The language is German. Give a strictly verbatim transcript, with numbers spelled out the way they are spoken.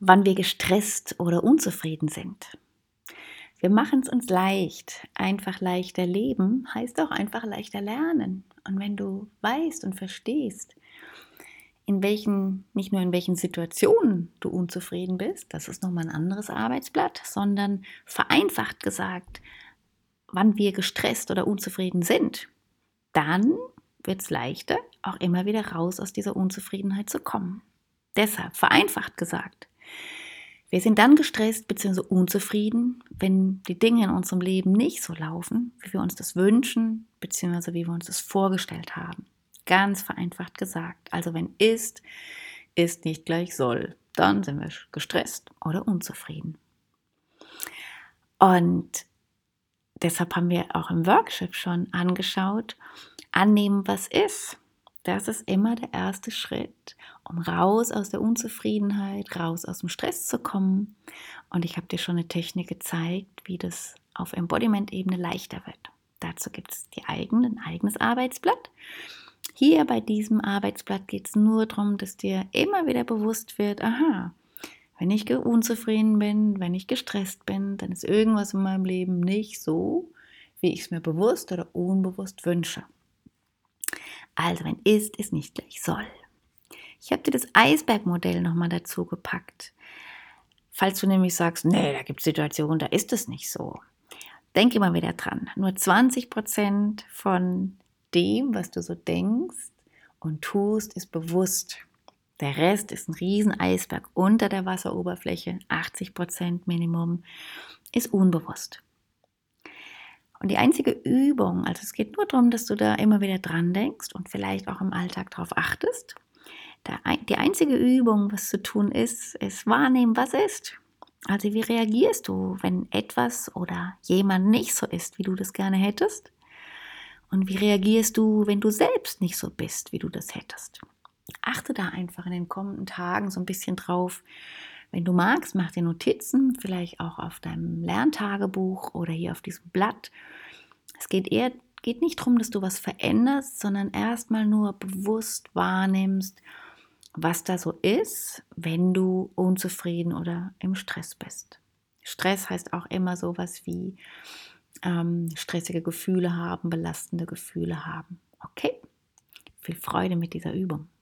wann wir gestresst oder unzufrieden sind. Wir machen es uns leicht. Einfach leichter leben heißt auch einfach leichter lernen. Und wenn du weißt und verstehst, in welchen, nicht nur in welchen Situationen du unzufrieden bist, das ist nochmal ein anderes Arbeitsblatt, sondern vereinfacht gesagt, wann wir gestresst oder unzufrieden sind, dann wird es leichter, auch immer wieder raus aus dieser Unzufriedenheit zu kommen. Deshalb, vereinfacht gesagt, wir sind dann gestresst bzw. unzufrieden, wenn die Dinge in unserem Leben nicht so laufen, wie wir uns das wünschen bzw. wie wir uns das vorgestellt haben. Ganz vereinfacht gesagt. Also wenn ist, ist nicht gleich soll. Dann sind wir gestresst oder unzufrieden. Und deshalb haben wir auch im Workshop schon angeschaut, annehmen, was ist. Das ist immer der erste Schritt, um raus aus der Unzufriedenheit, raus aus dem Stress zu kommen. Und ich habe dir schon eine Technik gezeigt, wie das auf Embodiment-Ebene leichter wird. Dazu gibt es die eigene, ein eigenes Arbeitsblatt. Hier bei diesem Arbeitsblatt geht es nur darum, dass dir immer wieder bewusst wird, aha, wenn ich unzufrieden bin, wenn ich gestresst bin, dann ist irgendwas in meinem Leben nicht so, wie ich es mir bewusst oder unbewusst wünsche. Also wenn ist, ist nicht gleich soll. Ich habe dir das Eisbergmodell nochmal dazu gepackt. Falls du nämlich sagst, nee, da gibt es Situationen, da ist es nicht so. Denk immer wieder dran. Nur zwanzig Prozent von dem, was du so denkst und tust, ist bewusst. Der Rest ist ein riesen Eisberg unter der Wasseroberfläche, achtzig Prozent Minimum, ist unbewusst. Und die einzige Übung, also es geht nur darum, dass du da immer wieder dran denkst und vielleicht auch im Alltag darauf achtest. Die einzige Übung, was zu tun ist, ist wahrnehmen, was ist. Also wie reagierst du, wenn etwas oder jemand nicht so ist, wie du das gerne hättest? Und wie reagierst du, wenn du selbst nicht so bist, wie du das hättest? Achte da einfach in den kommenden Tagen so ein bisschen drauf. Wenn du magst, mach dir Notizen, vielleicht auch auf deinem Lerntagebuch oder hier auf diesem Blatt. Es geht eher, geht nicht darum, dass du was veränderst, sondern erstmal nur bewusst wahrnimmst, was da so ist, wenn du unzufrieden oder im Stress bist. Stress heißt auch immer sowas wie ähm, stressige Gefühle haben, belastende Gefühle haben. Okay? Viel Freude mit dieser Übung.